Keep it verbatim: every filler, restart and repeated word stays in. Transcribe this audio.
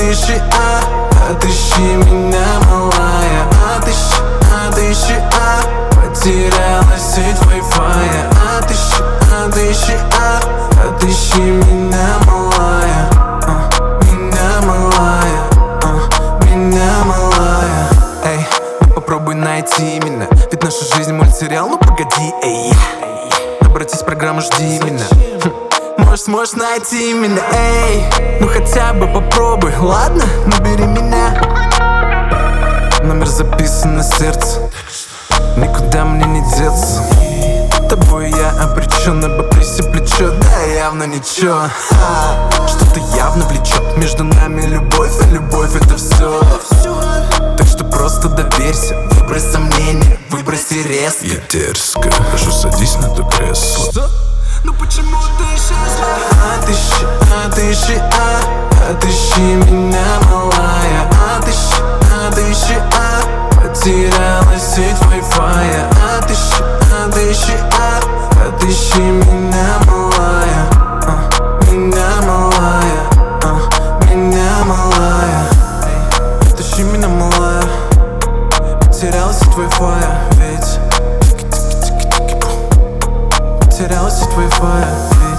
отыщи, а, отыщи меня, малая. Отыщи, отыщи, а, потерялась сеть Wi-Fi. Отыщи, отыщи, а, отыщи меня, малая. а, Меня, малая, а, меня, малая. Эй, ну попробуй найти меня, ведь наша жизнь мультсериал, ну погоди, эй. Обратись в программу, жди меня. Может, сможешь найти меня, эй. Ну хотя бы попробуй, ладно? Набери меня. Номер записан на сердце, никуда мне не деться. Тобой я обречен, обопрись плечо, да явно ничего. Что-то явно влечет, между нами любовь, а любовь это все. Так что просто доверься, выбрось сомнения, выброси резко. Я дерзко, прошу, садись на то кресло. Что? Ну почему ты счастлива? Отыщи, отыщи, а, отыщи меня, малая. Отыщи, отыщи, а, потерялась сеть Wi-Fi. Отыщи, отыщи, а, отыщи меня, малая. а, Меня, малая, а, меня, малая. Отыщи меня, малая. Потерялась сеть Wi-Fi, ведь потерялась сеть Wi-Fi.